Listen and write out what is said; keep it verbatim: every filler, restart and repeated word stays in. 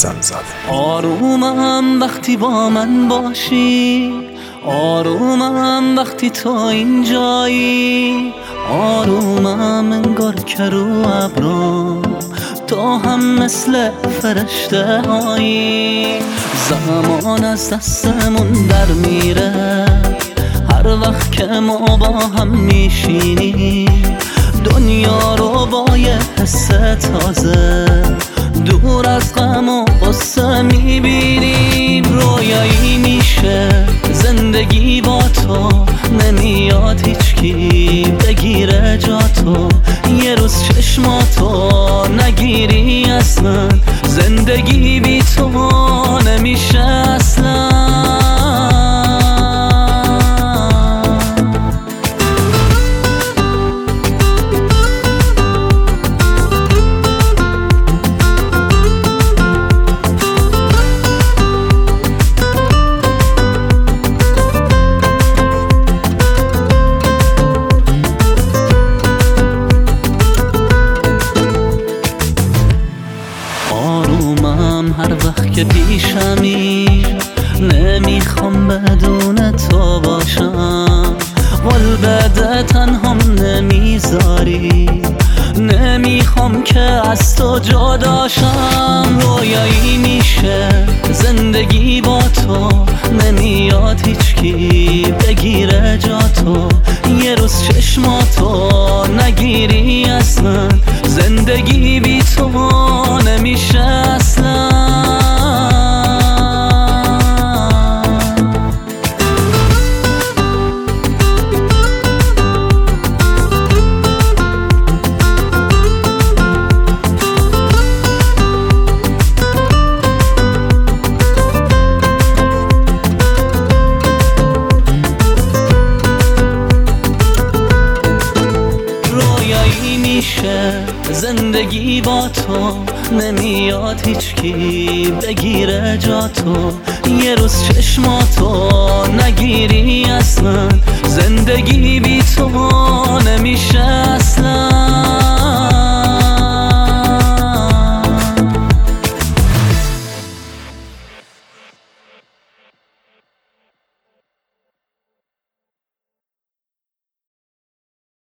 حسن‌زاده. آرومم وقتی با من باشی، آرومم وقتی تو اینجایی، آرومم انگار که رو ابرام تو هم مثل فرشته هایی. زمان از دستمون در میره هر وقت که ما با هم میشینیم، دنیا رو با یه حس تازه دور از غم و غصه میبینیم. رویایی میشه زندگی با تو، نمیاد هیچکی بگیره جا تو. یه روز چشماتو نگیری اصلا، زندگی بی تو نمیشه اصلا. آرومم هر وقت که پیشمی، نمیخوام بدون تو باشم. قول بده تنهام نمیذاری، نمیخوام که از تو جداشم. رویایی میشه زندگی با تو، نمیاد هیچکی بگیره جا تو. یه روز چشماتو نگیری اصلا، زندگی بی تو نمیشه اصلا. میشه زندگی با تو، نمیاد هیچکی بگیره جا تو. یه روز چشماتو نگیری اصلا، زندگی بی تو نمیشه اصلا.